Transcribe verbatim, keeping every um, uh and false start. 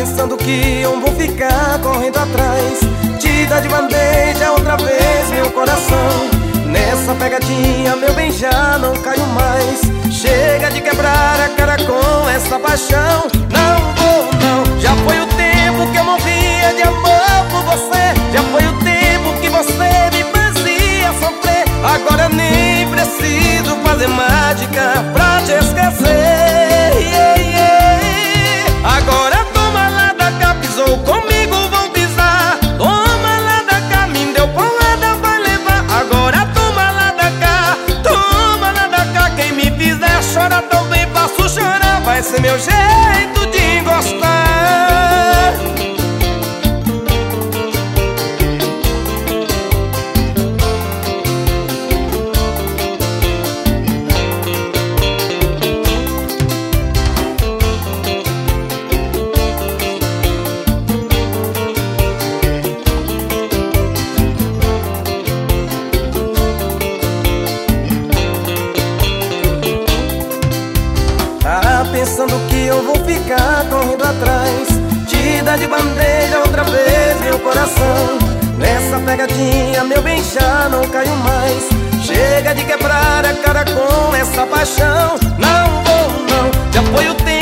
pensando que eu vou ficar correndo atrás, te dar de bandeja outra vez meu coração. Nessa pegadinha, meu bem, já não caio mais. Chega de quebrar a cara com essa paixão. Não vou, não. Já foi o tempo que eu morria de amor por você. Já foi o tempo que você me fazia sofrer. Agora nem preciso fazer mágica pra te esquecer. Yeah, yeah. Agora toma lá da cá, pisou comigo, vão pisar. Toma lá da cá, me deu porrada, vai levar. Agora toma lá da cá, toma lá da cá. Quem me fizer chorar também faço chorar. Vai ser meu jeito de gostar. Tá pensando que eu vou ficar correndo atrás, te dar de bandeja outra vez meu coração. Nessa pegadinha, meu bem, já não caio mais. Chega de quebrar a cara com essa paixão. Não vou, não. Já foi o tempo